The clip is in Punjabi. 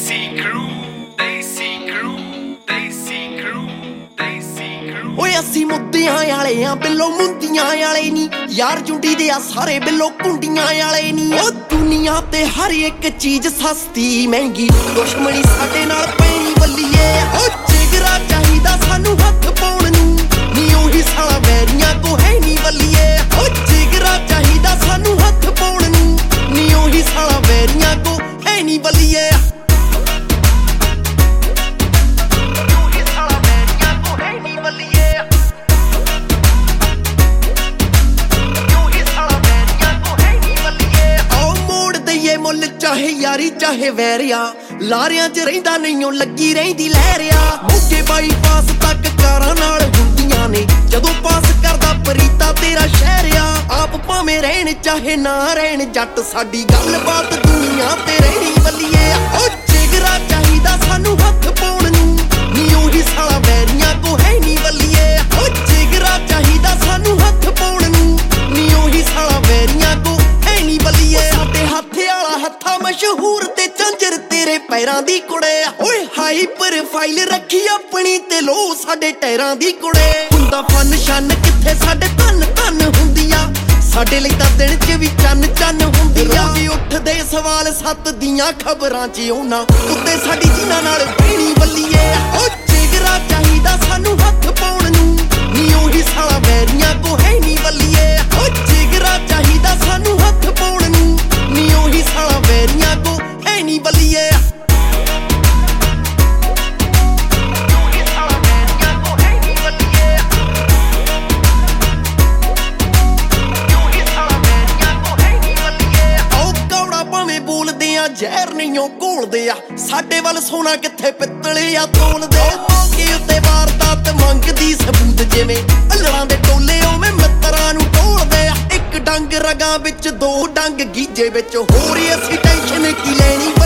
ਓਏ ਅਸੀਂ ਮੁੱਦਿਆਂ ਵਾਲੇ ਆ ਬਿੱਲੋ ਮੁੰਦੀਆਂ ਵਾਲੇ ਨੀ ਯਾਰ ਜੁੰਡੀ ਦੇ ਆ ਸਾਰੇ ਬਿੱਲੋ ਕੁੰਡੀਆਂ ਵਾਲੇ ਨੀ ਓ ਦੁਨੀਆ ਤੇ ਹਰ ਇੱਕ ਚੀਜ਼ ਸਸਤੀ ਮਹਿੰਗੀ ਦੁਸ਼ਮਣੀ ਸਾਡੇ ਨਾਲ ਪੈਣੀ ਬੱਲੀਏ ਓ ਜਿਗਰਾ ਚਾਹੀਦਾ ਸਾਨੂੰ ਹੱਥ ਪਾਉਣ ਨੂੰ ਨੀ ਉਹੀ ਸਾਲਾ ਵੈਰੀਆਂ ਕੋ ਹੈ ਨੀ ਬੱਲੀਏ ਓ ਜਿਗਰਾ ਚਾਹੀਦਾ ਸਾਨੂੰ ਹੱਥ ਪਾਉਣ ਨੂੰ ਨੀ ਉਹੀ ਸਾਲਾ ਵੈਰੀਆਂ ਕੋ ਹੈ ਨੀ ਬੱਲੀਏ ਮੁੱਲ ਚਾਹੇ ਯਾਰੀ ਚਾਹੇ ਵੈਰਿਆ ਲਾਰਿਆਂ 'ਚ ਰਹਿੰਦਾ ਨਹੀਂਓ ਲੱਗੀ ਰਹਿੰਦੀ ਲਹਿਰਿਆ ਮੋਗੇ ਬਾਈਪਾਸ ਤੱਕ ਕਾਰਾਂ ਨਾਲ ਹੁੰਦੀਆਂ ਨੇ ਜਦੋਂ ਪਾਸ ਕਰਦਾ ਪਰੀਤਾ ਤੇਰਾ ਸ਼ਹਿਰਿਆ ਆਪ ਭਾਵੇਂ ਰਹਿਣ ਚਾਹੇ ਨਾ ਰਹਿਣ ਜੱਟ ਸਾਡੀ ਗੱਲਬਾਤ ਦੁਨੀਆ ਤੇ ਰਹਿਣੀ ਬੱਲੀਏ ਓ ਜਿਗਰਾ ਚਾਹੀਦਾ ਸਾਨੂੰ ਹੱਥ ਪਾਉਣ ਨੂੰ ਨੀ ਉਹੀ ਸਾਲਾ ਵੈਰੀਆਂ ਕੋ ਹੈ ਨੀ ਬੱਲੀਏ ਓ ਜਿਗਰਾ ਚਾਹੀਦਾ ਸਾਨੂੰ ਹੱਥ ਪਾਉਣ ਨੂੰ ਨੀ ਉਹੀ ਸਾਲਾ ਵੈਰੀਆਂ ਕੋ ਹੈ ਨੀ ਬੱਲੀਏ ਸਾਡੇ ਹੱਥ ਹੱਥਾਂ ਮਸ਼ਹੂਰ ਤੇ ਝਾਂਜਰ ਤੇਰੇ ਪੈਰਾਂ ਦੀ ਕੁੜੇ ਓਏ ਹਾਈ ਪ੍ਰੋਫਾਈਲ ਰੱਖੀ ਆਪਣੀ ਤੇ ਲੋ ਸਾਡੇ ਟੈਰਾਂ ਦੀ ਕੁੜੇ ਹੁੰਦਾ ਫਨ ਸ਼ਨ ਕਿੱਥੇ ਸਾਡੇ ਧੰਨ ਧੰਨ ਹੁੰਦੀਆਂ ਸਾਡੇ ਲਈ ਤਾਂ ਦਿਨ 'ਚ ਵੀ ਚੰਨ ਚੰਨ ਹੁੰਦੀਆਂ ਰੋਜ਼ ਉੱਠਦੇ ਸਵਾਲ ਸੱਤ ਦੀਆਂ ਖਬਰਾਂ 'ਚ ਉਹਨਾਂ ਉੱਤੇ ਸਾਡੀ ਜਿਨ੍ਹਾਂ ਨਾਲ ਬਹਿਣੀ ਬੱਲੀਏ ਓ ਜਿਗਰਾ ਚਾਹੀਦਾ ਸਾਨੂੰ ਹੱਥ ਪਾਉਣ ਨੂੰ ਨੀ ਉਹੀ ਸਾਲਾ ਵੈਰੀਆਂ ਕੋ ਹੈ ਨੀ ਬੱਲੀਏ ਓ ਜਿਗਰਾ ਚਾਹੀਦਾ ਸਾਨੂੰ ਹੱਥ ਪਾਉਣ ਨੂੰ ਨੀ ਉਹੀ ਸਾਲਾ ਵੈਰੀਆਂ ਕੋ ਹੈ ਨੀ ਬੱਲੀਏ ਜ਼ਹਿਰ ਨਹੀਂਓ ਘੋਲਦੇ ਆ ਸਾਡੇ ਵੱਲ ਸੋਨਾ ਕਿੱਥੇ ਪਿੱਤਲੇ ਆ ਤੋਲਦੇ ਮੌਕੇ ਉੱਤੇ ਵਾਰਦਾਤ ਮੰਗਦੀ ਸਬੂਤ ਜਿਵੇਂ ਅਲੜਾਂ ਦੇ ਟੋਲੇ ਉਵੇਂ ਮਿੱਤਰਾਂ ਨੂੰ ਟੋਲਦੇ ਆ ਇੱਕ ਡੰਗ ਰਗਾਂ ਵਿੱਚ ਦੋ ਡੰਗ ਗੀਜੇ ਵਿੱਚ ਹੋਰ ਅਸੀਂ ਟੈਨਸ਼ਨ ਕੀ ਲੈਣੀ